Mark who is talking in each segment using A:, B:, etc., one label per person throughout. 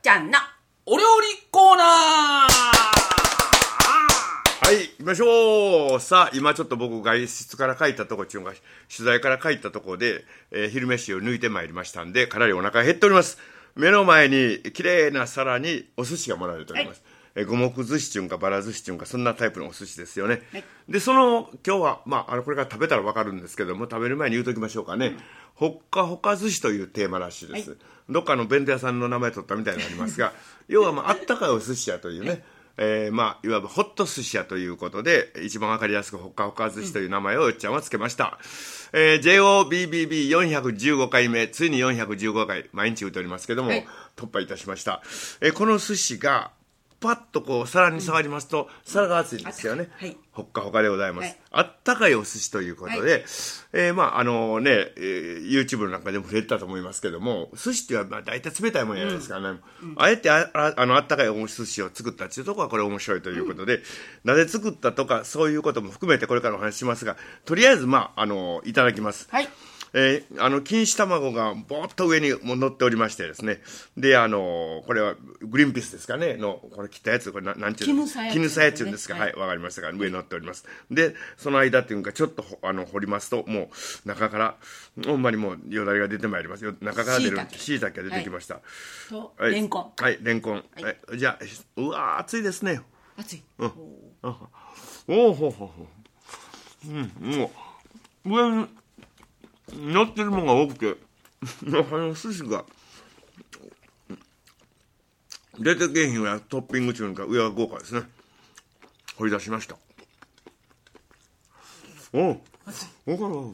A: ちゃんの
B: お料理コーナー。
C: はい、行きましょう。さあ、今ちょっと僕外出から帰ったとこっていうのが、取材から帰ったとこで、昼飯を抜いてまいりましたんで、かなりお腹減っております。目の前に綺麗な皿にお寿司が盛られております。五目寿司っていうかバラ寿司っていうか、そんなタイプのお寿司ですよね。はい、で、今日は、これから食べたら分かるんですけども、食べる前に言うときましょうかね。ほっかほか寿司というテーマらしいです。はい、どっかの弁当屋さんの名前取ったみたいになりますが、要はあったかいお寿司屋というね、いわばホット寿司屋ということで、一番わかりやすくほっかほか寿司という名前をよっちゃんはつけました。JOBBB415 回目、ついに415回、毎日言うておりますけども、はい、突破いたしました。この寿司が、パッとこう皿に触りますと、皿が熱いんですよね。はい、ほっかほかでございます。はい、あったかいお寿司ということで、はい、YouTube なんかでも触れてたと思いますけども、寿司っていうのは大体冷たいものじゃないですかね。あえてあったかいお寿司を作ったっていうところはこれ面白いということで、なぜ作ったとかそういうことも含めてこれからお話ししますが、とりあえずいただきます。はい。錦糸卵がぼーっと上にも乗っておりましてですね。で、これはグリーンピースですかねこれ切ったやつ、これなんちゅうの絹さやっていうんですか。はい、わかりましたが、上に乗っております。で、その間っていうか、ちょっと掘りますと、もう中から、ほんまにもうよだれが出てまいりますよ。中から出る、椎茸が出てきました。
A: と、レンコン。
C: はい、レンコン。じゃあ、うわー、熱いですね。
A: 熱い。
C: おおほほほ。もう、上に、乗ってるものが多くて寿司が出てけへんやトッピング中のか上は豪華ですね。掘り出しました。おうおう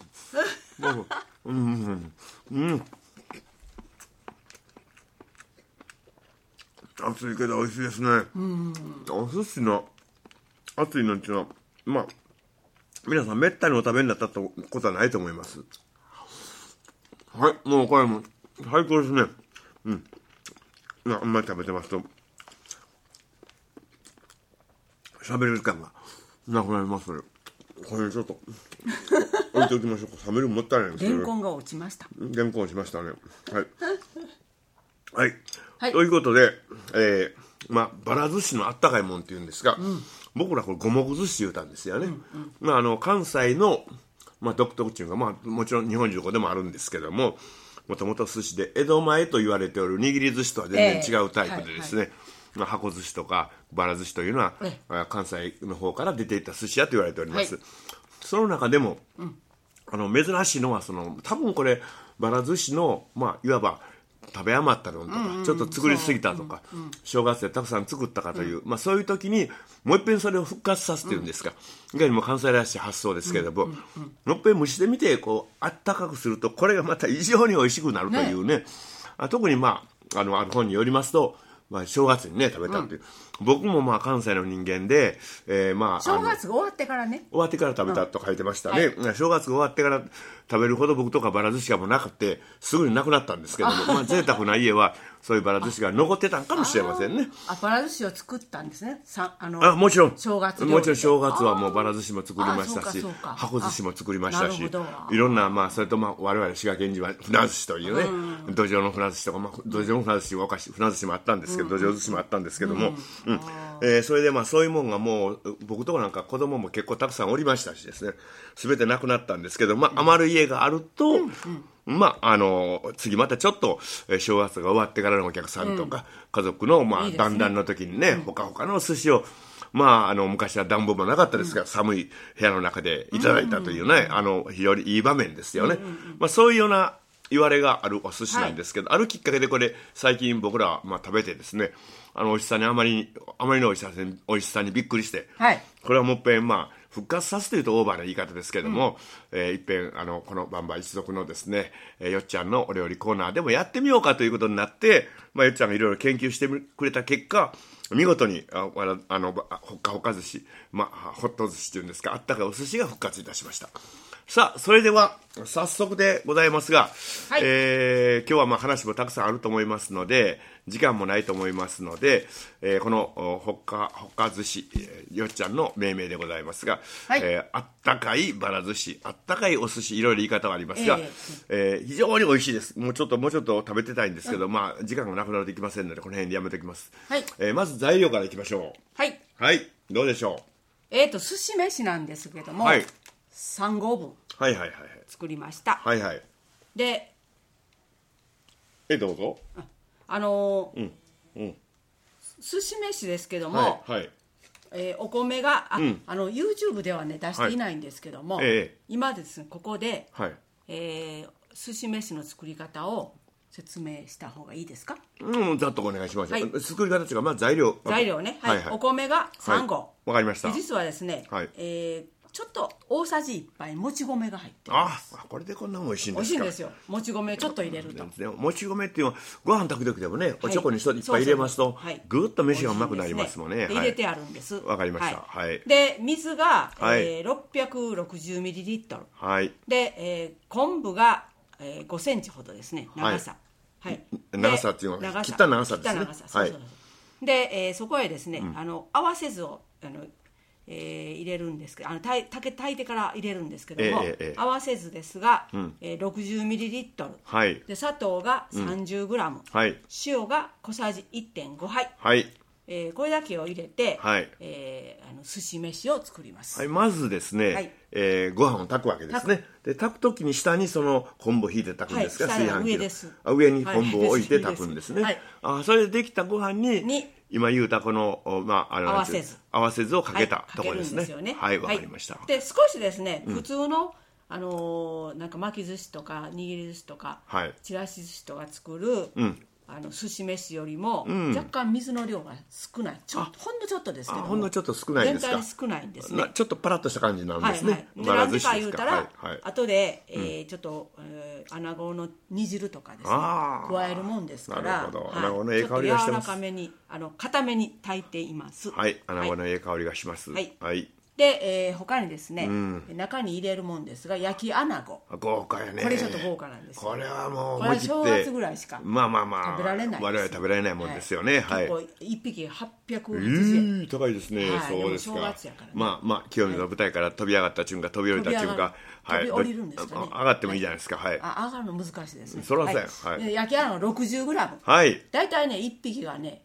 C: 熱いけど美味しいですね。お寿司の熱いのっていうのは皆さんめったにお食べになったことはないと思います。はい、もうこれも最高ですね。あんまり食べてますと喋る時間がなくなりますので、これちょっと置いておきましょうか。冷めるもったいないんですけど、
A: レンコンが落ちました。
C: レンコン落ちましたね。はい、はい、ということで、バラ寿司のあったかいもんっていうんですが、僕らこれ五目寿司言うたんですよね。関西の独特っていうか、もちろん日本中どこでもあるんですけども、もともと寿司で江戸前と言われておる握り寿司とは全然違うタイプでですね、箱寿司とかバラ寿司というのは、関西の方から出ていった寿司屋と言われております。その中でも、珍しいのは多分これバラ寿司のいわば食べ余ったのとか、ちょっと作りすぎたとか、正月でたくさん作ったかという、そういう時にもう一遍それを復活さすっていうんですか、いかにも関西らしい発想ですけれども、もう一遍蒸してみてあったかくするとこれがまた異常に美味しくなるというね。特にある本によりますと、正月にね食べたっていう、僕も関西の人間で、
A: 正月が終わってからね、
C: 終わってから食べたと書いてましたね。正月が終わってから食べるほど僕とかバラ寿司がもうなくてすぐになくなったんですけども、贅沢な家はそういうバラ寿司が残ってたんかもしれませんね。
A: バラ寿司を作ったんですね。
C: もちろん
A: 正月
C: もちろん正月はもうバラ寿司も作りましたし、箱寿司も作りましたし、いろんなそれと我々滋賀県人は船寿司というね、土壌の船寿司とか、土壌の船寿司はおかしい船寿司もあったんですけど、土壌寿司もあったんですけども、それでそういうもんがもう僕とかなんか子供も結構たくさんおりましたしですね、全てなくなったんですけど、余る家があると、次またちょっと正月が終わってからのお客さんとか、家族の団らんの時にね、ほかほかの寿司を昔は暖房もなかったですが、寒い部屋の中でいただいたというね、非常にいい場面ですよね。そういうような言われがあるお寿司なんですけど、あるきっかけでこれ最近僕ら食べてですね、美味しさにあまりの美味しさにびっくりして、これはもう一遍復活さすというとオーバーな言い方ですけども、いっぺんこのバンバン一族のですね、よっちゃんのお料理コーナーでもやってみようかということになって、よっちゃんがいろいろ研究してくれた結果、見事にほっかほか寿司、ホット寿司というんですか、あったかいお寿司が復活いたしました。 さあそれでは早速でございますが、
A: はい
C: 今日はまあ話もたくさんあると思いますので時間もないと思いますので、このほか寿司、よっちゃんの命名でございますが、
A: はい
C: あったかいばら寿司、あったかいお寿司、いろいろ言い方がありますが、非常に美味しいです。もうちょっと食べてたいんですけど、まあ時間がなくなるといきませんのでこの辺でやめておきます。
A: はい、
C: まず材料からいきましょう。
A: はい
C: はいどうでしょ
A: 寿司飯なんですけども、
C: はい
A: 3合分
C: はいはいはい
A: 作りました。
C: はいはい。
A: で
C: どうぞ。
A: 寿司飯ですけども、
C: はいはい
A: お米がYouTube ではね出していないんですけども、今ですねここで、
C: はい
A: 寿司飯の作り方を説明した方がいいですか？
C: ざっとお願いします。
A: はい
C: 作り方というか、まあ、材料
A: ね、はいお米が3合、
C: わかりました。
A: 実はですね、
C: はい
A: ちょっと大さじ1杯もち米が入ってる。
C: これでこんな美味しいん
A: 美
C: ですか？
A: 味しいんですよ。もち米ちょっと入れると、
C: もち米っていうのはご飯炊く時でもね、おちょこに一杯入れますとぐっと飯がうまくなりますもんね。
A: 入れてあるんです。
C: わかりました。はい
A: で水が、660ミリリットル、
C: はい
A: で、昆布が、5センチほどですね、長さ、
C: 長さっていうのは切った長さですね。
A: で、そこへですね、合わせ酢を入れるんですけど、炊いてから入れるんですけども、合わせ酢ですが、60ミリリットル、で砂糖が30グラム、塩が小さじ 1.5 杯、これだけを入れて、寿司飯を作ります。
C: まずですね、ご飯を炊くわけですね。で炊く時に下にその昆布を引いて炊くんですか？炊飯器
A: 上です。
C: 上に昆布を置いて炊くんですね。それでできたご飯に今言うたこの、合わせ酢をかけたところですね。はい、わかりました。
A: で少しですね、普通のなんか巻き寿司とか握り寿司とか、ちらし寿司とか作る寿司飯よりも若干水の量が少ない、ほんのちょっとですけども、
C: ほんのちょっと少ないんですか？
A: 全体に少ないんですね。
C: ちょっとパラッとした感じなんですね。
A: なんでか言うたら、後でちょっと穴子の煮汁とかですね加えるもんですから、
C: なるほど、穴子のええ香りがしてます。
A: ちょっと柔らかめに固めに炊いています。
C: 穴子のええ香りがします。
A: で、他にですね、中に入れるもんですが焼き穴子、
C: 豪華やね。
A: これちょっと豪華なんですよ。
C: これはもう
A: これ正月ぐらいしか食べられない、
C: 我々食べられないもんですよね。
A: 結構1匹880円、
C: 高いですね。そうですか。
A: 正月やからね。
C: まあ清水の舞台から飛び上がった瞬間、飛び降りた瞬間、
A: 飛び降りるんですかね。
C: 上がってもいいじゃないですか。
A: 上がるの難しいですね。
C: そらそうや。
A: 焼き穴子60グラム、大体ね1匹がね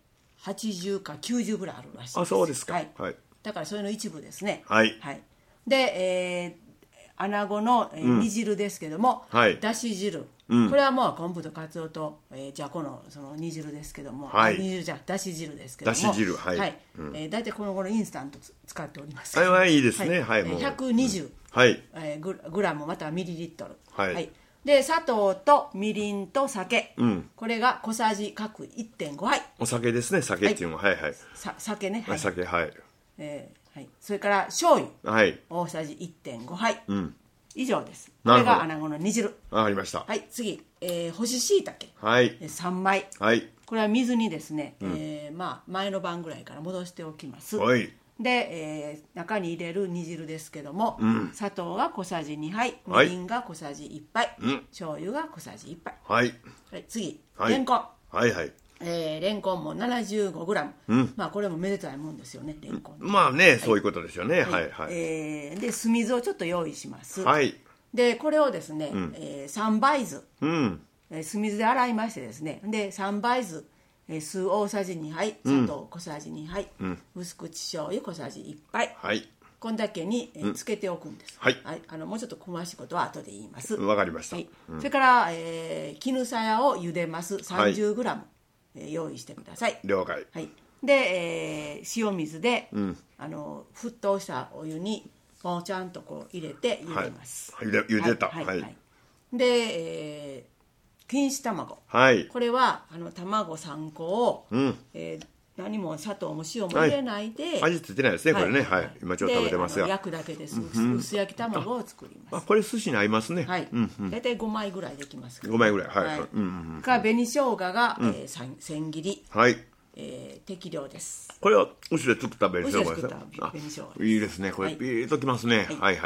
A: 80か90ぐらいあるらしいです。
C: そうですか。
A: だからそれの一部ですね。で、穴子の煮汁ですけども、だし汁、これはもう昆布とかつおとじゃこのその煮汁ですけども、煮汁じゃだし汁ですけども、だし汁、大体この頃インスタント使っております。
C: いいですね。
A: 120グラムまたはミリリットル、で砂糖とみりんと酒、これが小さじ各 1.5 杯。
C: お酒ですね。酒っていうのは
A: 酒ね。
C: 酒、
A: それから醤油、大さじ 1.5 杯、以上です。これが穴子の煮汁。
C: わかりました。
A: 次、干し椎茸、3枚、これは水にですね、前の晩ぐらいから戻しておきます。で、中に入れる煮汁ですけども、砂糖が小さじ2杯、みりんが小さじ1杯、醤油が小さじ1杯。次、れんこん。レンコンも75グラム、これもめでたいもんですよね、レンコン。
C: そういうことですよね。
A: で酢水をちょっと用意します。でこれをですね、3杯酢、酢水で洗いましてですね、で3杯酢、酢大さじ2杯、砂糖小さじ2杯、薄口醤油小さじ1杯、こんだけにつけておくんです。もうちょっと詳しいことは後で言います。
C: わかりました。
A: それから絹さやを茹でます。30グラム用意してください。
C: 了解。
A: で、塩水で、沸騰したお湯にポンちゃんとこう入れて茹でます。
C: 茹でた。
A: で、錦糸卵、これは卵3個を、何も砂糖も塩も入れないで、
C: 味付いてないですね、これね。今ちょっと食べてますが、
A: 焼くだけです。薄焼き卵を作ります。
C: これ寿司に合いますね。
A: 大体5枚ぐらいできますから。
C: 5枚ぐらい。
A: 紅生姜が千切り、適量です。
C: これは牛で作った紅生姜です。いいですね、これピーッときますね。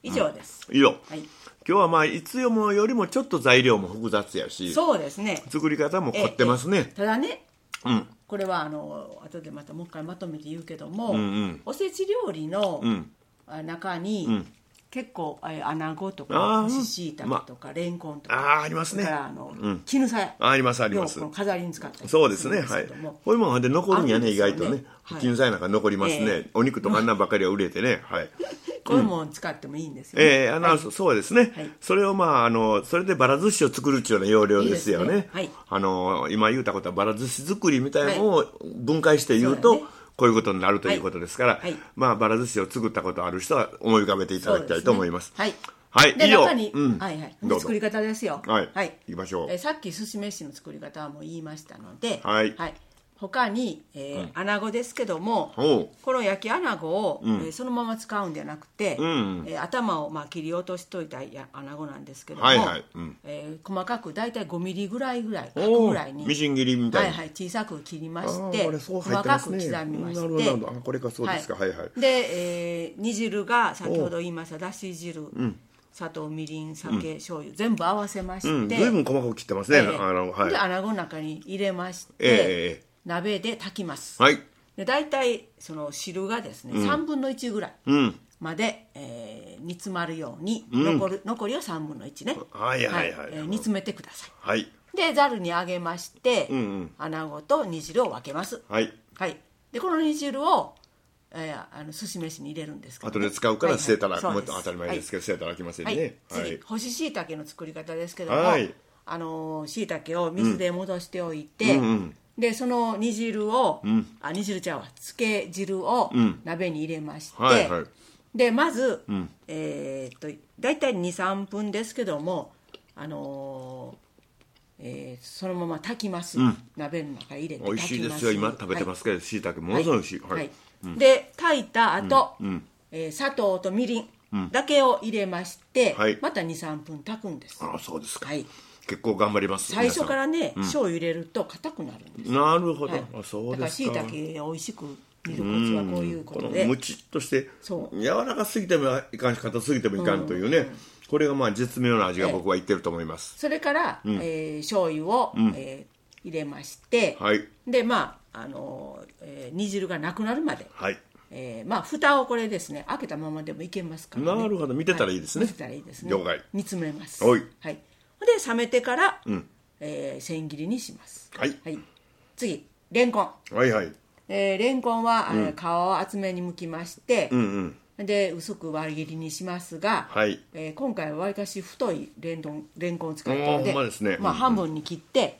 A: 以上です。
C: 以上。はい。今日はまあいつもよりもちょっと材料も複雑やし、
A: そうですね。
C: 作り方も凝ってますね。
A: ただね、これは後でまたもう一回まとめて言うけども、おせち料理の中に、結構穴子とか干し椎茸とかレンコンとか
C: ありますね。
A: だから絹さや
C: ありますあります。
A: 飾りに使ったり
C: そうですね。はい。こういうもので残るんやね、意外とね。絹さやなんか残りますね。お肉とかあんなんばっかりは売れてね。はい。
A: こういうもの使ってもいいんですよね。
C: そうですね。それをそれでバラ寿司を作るっていうような要領ですよね。今言うたことはバラ寿司作りみたいなのを分解して言うと、こういうことになるということですから、バラ寿司を作ったことある人は思い浮かべていただきたいと思います。
A: はい。
C: はい、
A: で、中に、作り方ですよ。
C: はい。行きましょう。
A: さっき寿司飯の作り方はもう言いましたので、
C: はい。
A: 他に、穴子ですけども、この焼き穴子を、そのまま使うんじゃなくて、頭を切り落としといた穴子なんですけども、細かく大体5ミリぐらい角ぐらいに
C: みじん切りみたいな、
A: 小さく切りまして細かく刻みまして、
C: これがそうですか。
A: で、煮汁が先ほど言いましただし汁、砂糖、みりん、酒、醤油全部合わせまして、
C: 随分細かく切ってますね。
A: で、穴子の中に入れまして、鍋で炊きます。で、大体その汁がですね、3分の1ぐらいまで、煮詰まるように、残りを3分の1ね、煮詰めてください。で、ざるにあげまして、穴子と煮汁を分けます。で、この煮汁を寿司飯に入れるんですけど、
C: 後で使うから捨てたら、もっと当たり前ですけど捨てたらきませんね。
A: 次、干し椎茸の作り方ですけども、椎茸を水で戻しておいて、でその煮汁を、煮汁ちゃうわ、つけ汁を鍋に入れまして、でまず、大体 2,3 分ですけども、そのまま炊きます。鍋の中入れて炊きます。
C: 美味しいですよ。今食べてますけど、椎茸ものすごい美味しい。
A: で炊いた後、砂糖とみりんだけを入れまして、また 2,3 分炊くんです。
C: そうですか。結構頑張ります。
A: 最初からね、醤油入れると硬くなるんです。
C: なるほど。そうですか。
A: だから椎茸美味しく煮るコツはこういうことで、
C: ムチっとして柔らかすぎてもいかんし、硬すぎてもいかんというね、これが絶妙な味が僕はいってると思います。
A: それから醤油を入れまして、で煮汁がなくなるまで、蓋をこれですね、開けたままでもいけますからね。
C: なるほど。見てたらいいですね。
A: 見てたらいいですね。
C: 了解。
A: 煮詰めます。で冷めてから、千切りにします。次、レンコン。レンコンは、皮を厚めに剥きまして、で薄く割り切りにしますが、今回はわりかし太いレンコンを使ったので、半分に切って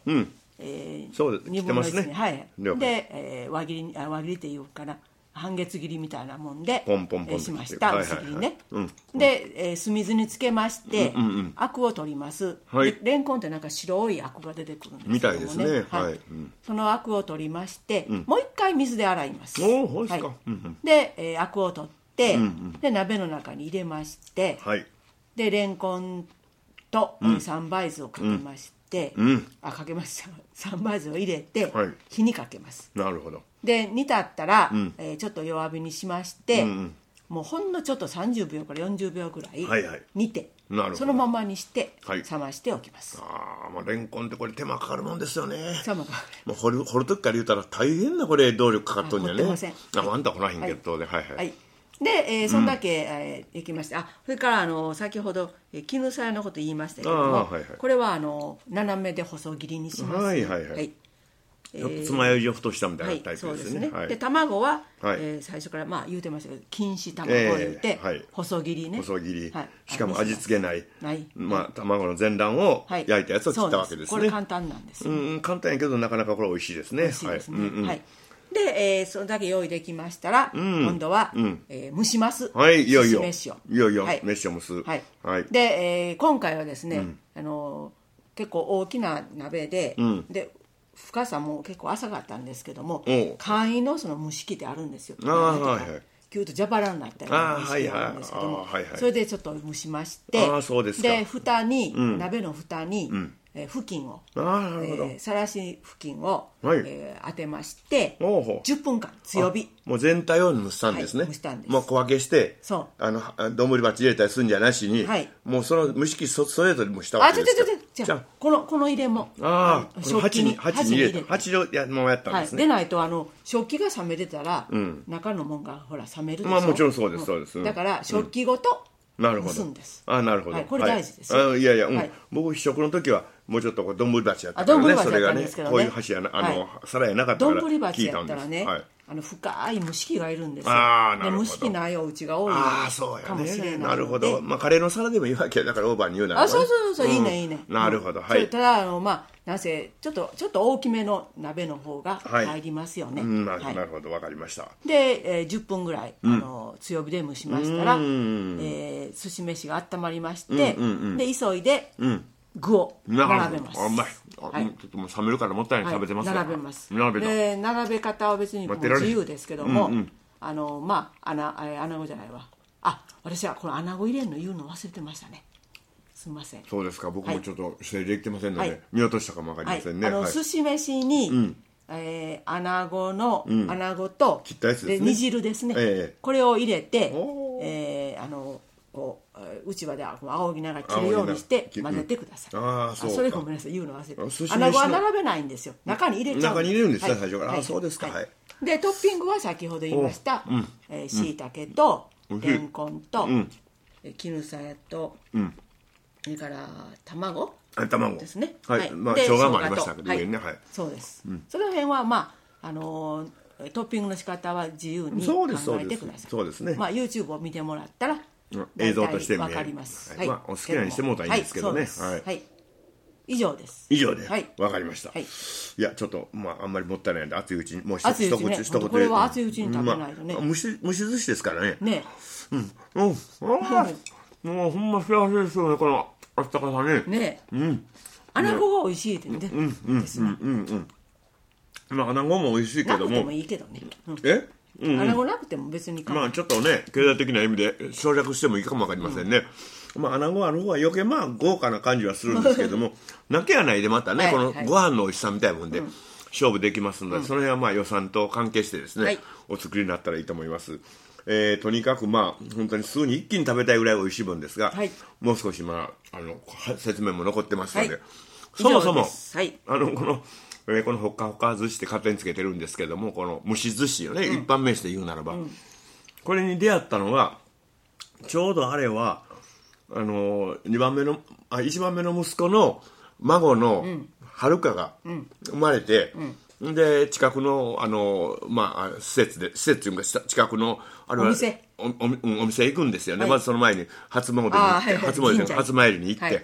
A: 、2分の1に、で、輪切りっていうかな、半月切りみたいなもんでしました。薄切りね。で、酢水につけましてアクを取ります。レンコンってなんか白いアクが出てくるんですけどもね、
C: みたいですね。
A: そのアクを取りまして、もう一回水で洗います。で、アクを取って、で鍋の中に入れまして、でレンコンと三杯酢をかけまして、かけました。三杯酢を入れて火にかけます。
C: なるほど。
A: で煮立ったら、ちょっと弱火にしまして、もうほんのちょっと30秒から40秒ぐらい煮て、そのままにして冷ましておきます。
C: レンコンってこれ手間かかるもんですよね。
A: 手間かか
C: る。掘る時から言うたら大変なこれ労力かかっとんじゃね。
A: 掘ってません。
C: あんた掘らへんけどね。
A: で、そんだけできました。それから先ほど絹さやのこと言いましたけども、これは斜めで細切りにします。
C: つまようじを太したみたいなタイプですね。
A: で卵は最初から言うてましたけど、錦糸卵を言うて細切りね。
C: 細切り。しかも味付けない卵の全卵を焼いたやつを切ったわけですね。
A: これ簡単なんですよ。
C: 簡単やけどなかなかこれ美味しいですね。
A: 美味しいですね。で、それだけ用意できましたら、今度は蒸します。
C: いよいよ
A: 飯を
C: 飯を蒸す。
A: で、今回はですね、結構大きな鍋で、深さも結構浅かったんですけども、簡易のその蒸し器ってあるんですよ。キューッと蛇腹になったような蒸し器があるんですけども、それでちょっと蒸しまして、で蓋に、鍋の蓋に布巾をさらし布巾を当てまして10分間強火
C: もう全体を蒸したんですね。
A: 蒸したんです。
C: もう小分けして丼鉢入れたりするんじゃなしにもうその蒸し器ストレートに蒸したわけですか。
A: じゃあこの入れも
C: 鉢に入れて鉢をもうやったんですね。
A: でないと食器が冷めてたら中のもんがほら冷めるでしょ。
C: もちろんそうですそうです。
A: だから食器ごと蒸すんです。
C: なるほど。
A: これ大事ですよ。
C: いやいや僕試食の時はもうちょっと丼鉢やったからね。それがねこういう箸や皿やなかったから
A: 丼鉢やったらね深い蒸し器がいるんですよ。蒸し器ないお家が多いかもしれないので。
C: なるほど。カレーの皿でもいいわけだからオーバーに言うなら。
A: そういいねいいね。
C: なるほど。
A: ただなんせちょっと大きめの鍋の方が入りますよね。
C: なるほどわかりました。
A: で10分ぐらい強火で蒸しましたら寿司飯が温まりましてで急いで具を並べます。
C: ちょっともう冷めるからもったいない食べてます。
A: 並べます。で並べ方は別にもう自由ですけども穴子じゃないわ。私はこの穴子入れるの言うの忘れてましたね。すみません。
C: そうですか。僕もちょっと整理できてませんので見落としたかもわかりませんね。
A: 寿司飯に穴子と煮汁ですね。これを入れてうちわで仰ぎながら切るようにして混ぜてください。それごめんなさい言うの忘れて。穴子は並べないんですよ。中に入れちゃう。
C: 中に入れるんですね最初から。そうですか。
A: でトッピングは先ほど言いましたしいたけとれんこんと絹さやとそれから卵ですね。
C: 生姜もありましたけど上にね。
A: そうです。その辺はトッピングの仕方は自由に考えてください。
C: そうですね。
A: YouTube を見てもらったら
C: 映像として
A: 分かります。
C: お好きなようにしてもらったらいいんですけどね。
A: 以上です。
C: 以上で分かりました。いやちょっとあんまりもったいないんで熱いうちにもう一口
A: これは熱いうちに食べないとね。
C: 蒸し寿司ですからね。もうほんま幸せですよねこのあったかさね。
A: 穴子が美味しいってね。
C: 穴子も美味しいけども。
A: なくてもいいけどね。穴子なくても別に
C: ちょっとね経済的な意味で省略してもいいかもわかりませんね。穴子は余計豪華な感じはするんですけどもなけやないでまたねこのご飯の美味しさみたいなもんで勝負できますのでその辺は予算と関係してですねお作りになったらいいと思います。とにかく本当にすぐに一気に食べたいぐらい美味しい分ですがもう少し説明も残ってますのでそもそもこのほっかほか寿司って勝手につけてるんですけどもこの蒸し寿司よね、一般名詞で言うならば、これに出会ったのはちょうどあれは1番目の息子の孫の遥が生まれて、で近くの施設というか近くのあれはお店行くんですよね。まずその前に初詣に行って、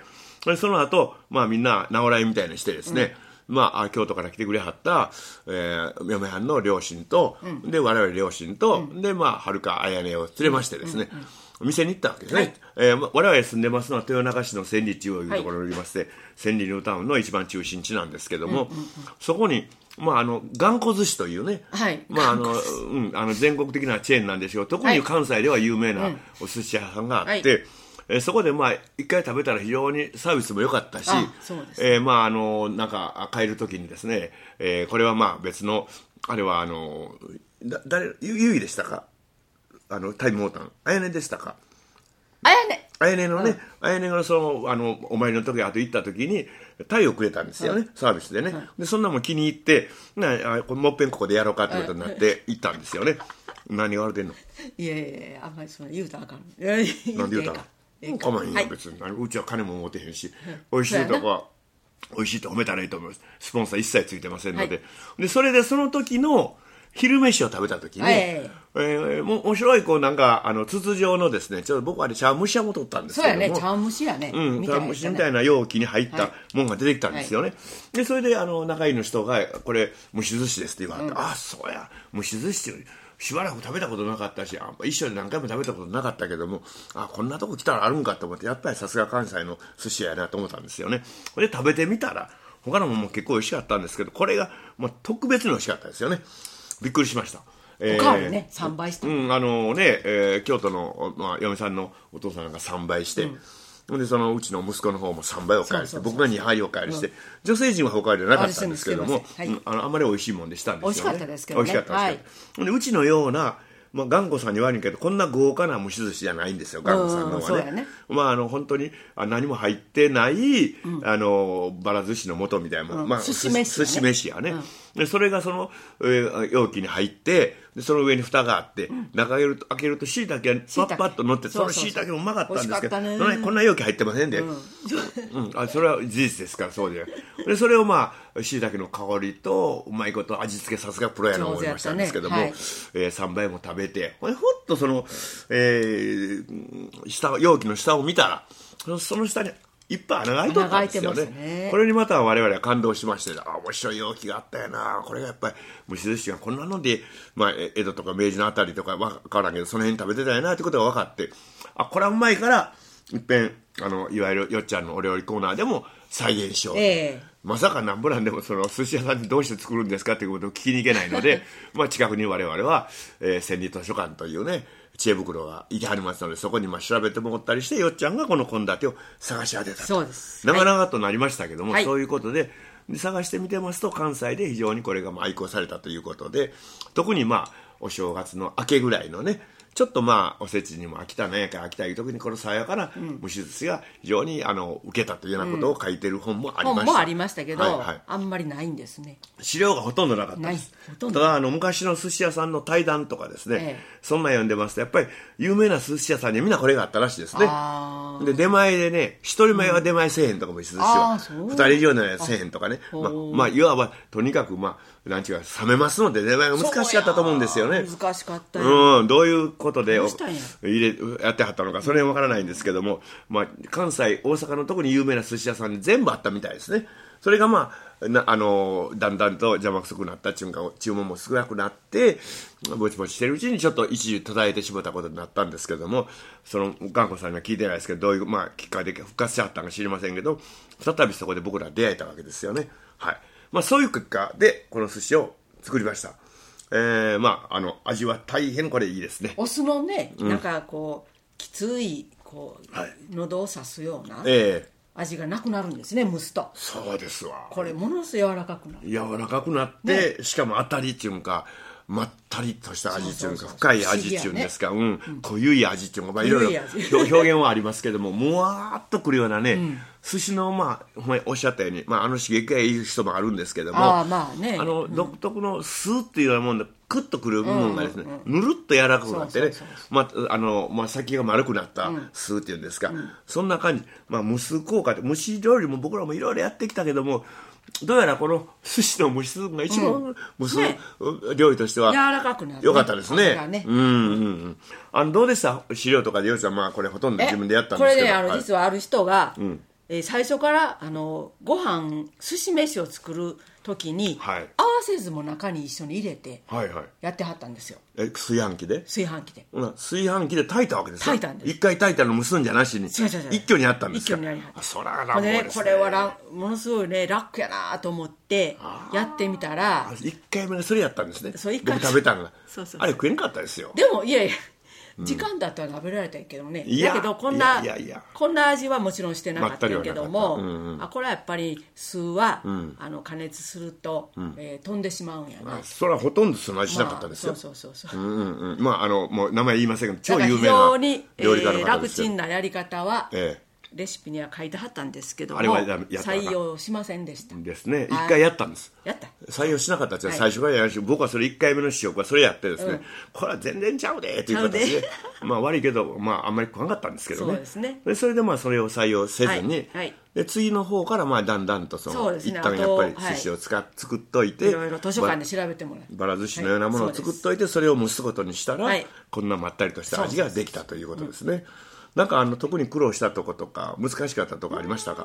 C: その後みんな直らいみたいにしてですね、京都から来てくれはった嫁はんの両親とで我々両親とで遥か綾音を連れましてですねお店に行ったわけですね。我々住んでますのは豊中市の千里地方というところにおりまして千里ニュータウンの一番中心地なんですけどもそこに頑固寿司というね全国的なチェーンなんですよ。特に関西では有名なお寿司屋さんがあってそこで一回食べたら非常にサービスも良かったしなんか帰る時にですねこれは別のあれはゆいでしたかタイムモータンあやねでしたかあやねのねあやねがお参りの時あと行った時にタイをくれたんですよねサービスでねでそんなもん気に入ってもっぺんここでやろうかってことになって行ったんですよね。何が言われてんの。
A: いやあんまり言うたらあかん。
C: なんで言うたらかまへんよ別にうちは金も持てへんし美味しいとこは美味しいと褒めたらいいと思います。スポンサー一切ついてませんのでそれでその時の昼飯を食べた時に面白いなんか筒状のですねちょっと僕は茶蒸し屋も取ったんですけども
A: そうやね茶蒸しやね
C: 茶蒸しみたいな容器に入ったもんが出てきたんですよね。でそれで仲いいの人がこれ蒸し寿司ですって言われてそうや蒸し寿司ってしばらく食べたことなかったし一緒に何回も食べたことなかったけどもこんなとこ来たらあるんかと思ってやっぱりさすが関西の寿司屋やなと思ったんですよね。で食べてみたら他のものも結構美味しかったんですけどこれが特別に美味しかったですよね。びっくりしました。
A: おかわりね3倍した
C: 京都の嫁さんのお父さんが3倍してでそのうちの息子の方も3倍おかわりして、僕が2杯おかわりして、女性陣はおかわりはなかったんですけども、あんまり美味しいもんでしたんですよね。
A: 美味しかったですけどね。
C: 美味しかったですけど、でうちのような頑固さんに悪いけどこんな豪華な蒸し寿司じゃないんですよ、頑固さんのはね。本当に何も入ってない、ばら寿司の素みたいな、寿司飯やね。でそれがその、容器に入ってでその上に蓋があって、中開けるとしいたけがパッパッと乗って、そのしいたけもうまかったんですけど、こんな容器入ってませんで、それは事実ですから。そうでそれをしいたけの香りとうまいこと味付け、さすがプロやな思いましたんですけども、3倍も食べて、ほっとその、容器の下を見たらその下にいっぱい穴が開いとったんですよね。これにまた我々は感動しまして、面白い容器があったよな、これがやっぱり蒸し寿司がこんなので、江戸とか明治のあたりとか分からんけどその辺食べてたよなってことが分かって、これはうまいからいっぺんいわゆるよっちゃんのお料理コーナーでも再現しようと、まさかなんぼなんでもその寿司屋さんにどうして作るんですかっていうことを聞きに行けないので近くに我々は、千里図書館というね知恵袋がいてはりますので、そこに調べてもらったりして、よっちゃんがこの献立を探し当てたと。
A: そうです。
C: 長々となりましたけども、そういうことで探してみてますと、関西で非常にこれが愛好されたということで、特にお正月の明けぐらいのね、ちょっとおせちにも飽きたね飽きたいう時にこの爽やかな蒸し寿司が非常に受けたというようなことを書いてる本もありました。
A: 本もありましたけど、あんまりないんですね。
C: 資料がほとんどなかったです。ただ昔の寿司屋さんの対談とかですね、そんな読んでますとやっぱり有名な寿司屋さんにみんなこれがあったらしいですね。で出前でね、1人前は出前せえへんとか蒸し寿司は、2人以上のやつせえへんとかね、いわばとにかくなんちゅうか冷めますので出前が難しかったと思うんですよね。
A: 難しかったよ。
C: どういうことでやってはったのかそれは分からないんですけども、関西大阪の特に有名な寿司屋さんに全部あったみたいですね。それがだんだんと邪魔くさくなった注文も少なくなってぼちぼちしてるうちにちょっと一時途絶えてしまったことになったんですけども、その頑固さんには聞いてないですけど、どういうきっかけで復活しちゃったのか知りませんけど、再びそこで僕ら出会えたわけですよね。そういう結果でこの寿司を作りました。味は大変これいいですね。
A: お酢のね、なんかきつい喉を刺すような味がなくなるんですね、蒸すと。
C: そうですわ。
A: これものすごい柔らかくなって、し
C: かも当たりっていうかまったりとした味っていうか深い味っていうんですか、濃ゆい味っていうかいろいろ表現はありますけども、もわーっとくるようなね、寿司のおっしゃったように刺激がいい人もあるんですけども、独特のスーっていうようなもんでクッとくる部分がですね、ぬるっと柔らかくなってね、先が丸くなったスーっていうんですか、そんな感じ。蒸す効果って蒸し料理も僕らもいろいろやってきたけども、どうやらこの寿司の蒸しスープが一番蒸す料理としては
A: 柔らかくなる、
C: よかったですね。どうでした資料とかで。ようちゃんこれほとんど自分でやったんですけど、
A: これね実はある人が、最初からご飯寿司飯を作る時に、合わせずも中に一緒に入れてやってはったんですよ。
C: 炊飯器で
A: 炊飯器で
C: 炊いたわけですか。
A: 炊いたんです。
C: 一回炊いたの蒸すんじゃなしに一挙にやったんですか。
A: 一挙にやりはった。
C: そら乱暴ですね。
A: これはものすごいね楽やなと思ってやってみたら、
C: 1回目でそれやったんですね。僕食べたのがあれ食えんかったですよ。
A: でもいや時間だったら食べられたけどね。だけどこんな味はもちろんしてなかったけども、これはやっぱり酢は加熱すると飛んでしまうんやな。
C: それはほとんどその味しなかったですよ。もう名前言いませんけど超有名な料理家の方ですよ。
A: 楽ちんなやり方はレシピには書いてはったんですけども、採用しませんでした
C: ですね。1回やったんです。採用しなかったんですよ、最初からやるし、僕はそれ1回目の試食はそれやってですね、これは全然ちゃうでっていう形で悪いけどあんまり食わなかったんですけどね。それでそれを採用せずに、で次の方からだんだんと一旦やっぱり寿司を作っといて、
A: いろいろ図書館で調べてもらう
C: ばら寿司のようなものを作っといて、それを蒸すことにしたらこんなまったりとした味ができたということですね。なんか特に苦労したとことか難しかったとこありましたか。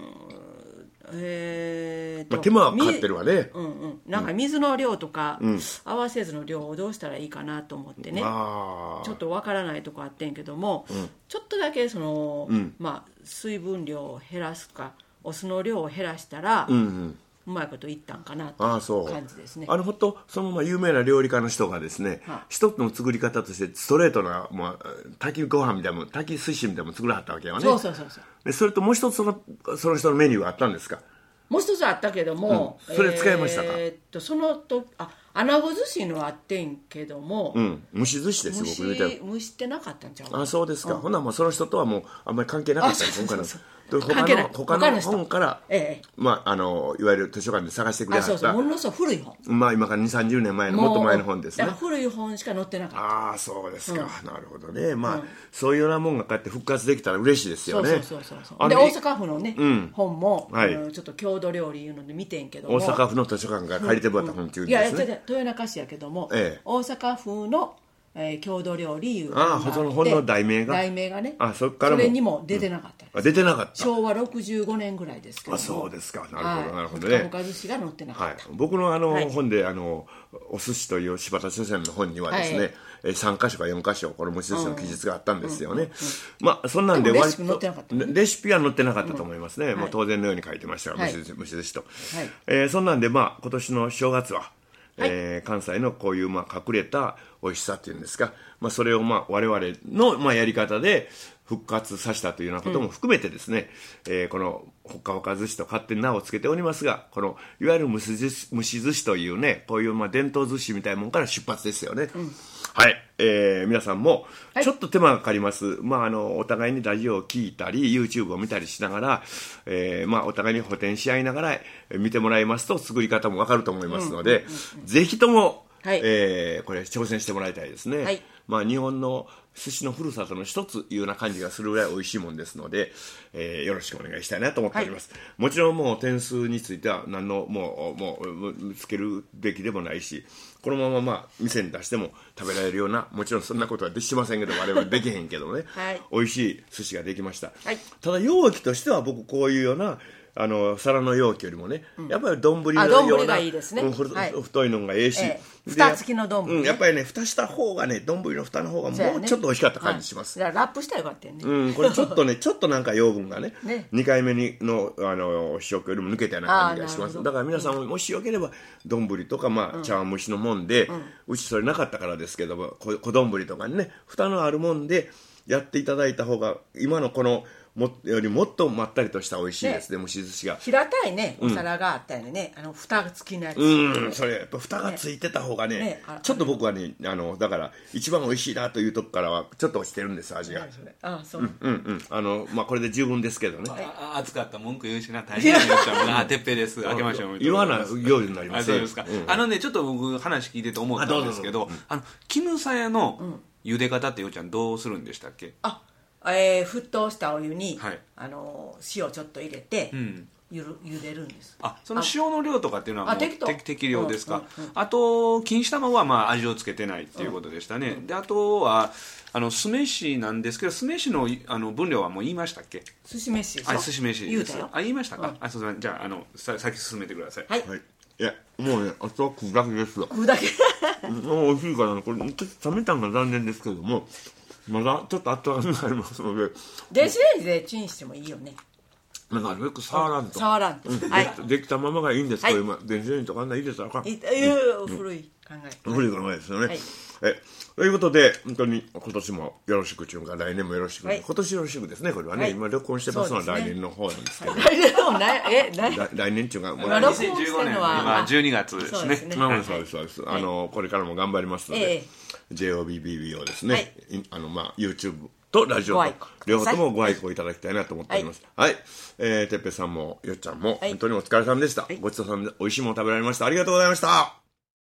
C: 手間はかかってるわね。
A: なんか水の量とか合わせずの量をどうしたらいいかなと思ってね、ちょっとわからないとこあってんけども、ちょっとだけ水分量を減らすかお酢の量を減らしたら、 うまいこといったんかなという感じですね。
C: ほんとそのまま有名な料理家の人がですね、一つの作り方としてストレートな、炊きご飯みたいなも炊き寿司みたいなもの作らはったわけよね。
A: そう
C: でそれともう一つその人のメニューがあったんですか？
A: もう一つあったけども、
C: それ使いましたか？
A: そのと穴子寿司のあってんけども、
C: 蒸し寿司です僕言うて
A: 蒸してなかったんちゃうか。
C: そうですか。ほなその人とはもうあんまり関係なかったんです今回の。他の本から、いわゆる図書館で探してくれはった。
A: ものすごい古い本。
C: 今から2、30年前のもっと前の本ですね。
A: 古い本しか載ってなかった。
C: そうですか。なるほどね。そういうようなもんがこうやって復活できたら嬉しいですよね。
A: そう。で大阪府のね本もちょっと郷土料理いうので見てんけども。
C: 大阪府の図書館が借りてもらった本っていうんですね。
A: いや豊中市やけども、大阪府の郷土料理いう
C: その本の題名が
A: ね、
C: それ
A: にも出てなかったです。
C: 出てなかった。
A: 昭和65年ぐらいですけども。
C: そうですか。なるほどね。
A: ほか寿司が載ってなかった。
C: 僕の本でお寿司という柴田書店の本にはですね、3箇所か4箇所この蒸し寿司の記述があったんですよね。そんなんで割とレシピは載ってなかったと思いますね。もう当然のように書いてましたが、蒸し寿司と。そんなんで今年の正月は関西のこういう隠れた美味しさっていうんですか、それを我々のやり方で復活させたというようなことも含めてですね、このほっかほか寿司と勝手に名を付けておりますが、このいわゆる蒸し寿司というね、こういう伝統寿司みたいなものから出発ですよね。はい、皆さんもちょっと手間がかかります。お互いにラジオを聞いたり YouTube を見たりしながら、お互いに補填し合いながら見てもらいますと作り方もわかると思いますので、ぜひともこれ挑戦してもらいたいですね。日本の寿司のふるさとの一ついうような感じがするぐらい美味しいもんですので、よろしくお願いしたいなと思っております。もちろんもう点数については何のもうつけるべきでもないし、このまま店に出しても食べられるような、もちろんそんなことはしませんけど我々できへんけどね、美味しい寿司ができました。ただ容器としては僕こういうような皿の容器よりもね、やっぱり丼のような太いのがええし、
A: 蓋付きの丼、
C: やっぱりね蓋した方がね、丼の蓋の方がもうちょっと美味しかった感じします。
A: ラップしたらよかったよね。
C: これちょっとなんか養分がね2回目の試食よりも抜けたような感じがします。だから皆さんももしよければ丼とか茶碗蒸しのもんで、うちそれなかったからですけども、小丼とかにね蓋のあるもんでやっていただいた方が今のこのよりもっとまったりとした美味しいですね、蒸し寿司が。
A: 平たいねお皿があったよね、蓋が付きのやつ。
C: それやっぱ蓋がついてた方がね、ちょっと僕はねだから一番美味しいなというとこからはちょっと落ちてるんです、味が。これで十分ですけどね。
B: 暑かった文句言うしな、大変でしたてっぺです。開けましょう。
C: 言わない料理になります。
B: そうですか。ちょっと僕話聞いてて思ったんですけど、絹さやの茹で方ってようちゃんどうするんでしたっけ？
A: 沸騰したお湯に、塩ちょっと入れて、茹でるんです。
B: その塩の量とかっていうのはもう適量ですか？あと錦糸卵は味をつけてないっていうことでしたね。であとは酢飯なんですけど、酢飯の分量はもう言いましたっけ？
A: 寿司飯。
B: 寿司飯
A: 言うたよ。
B: 言いましたか？そうですね。じゃあ先進めてください。
A: はい。
C: いやもうね、あとは食うだけですよ。
A: 食うだけ。
C: 美味しいからね、これちょっと冷めたのが残念ですけども、まだちょっと後がありますので、
A: 電子レンジでチンしてもいいよね。
C: なるべく触らんと。できたままがいいんですけど、電子レンジとかあんな入れたらあかん。古
A: い考え。
C: 古い考えですよね。ということで本当に今年もよろしくというか来年もよろしく、今年よろしくですね。これはね、今録音してますのは来年の方なんですけど、来年っていうか
B: 2015年は12月ですね。
C: そうです。これからも頑張りますので、JOBBB をですね、YouTube とラジオと両方ともご愛顧いただきたいなと思っております。はい、てっぺさんもよっちゃんも本当にお疲れ様でした。ごちそうさまで美味しいもの食べられました。ありがとうございました。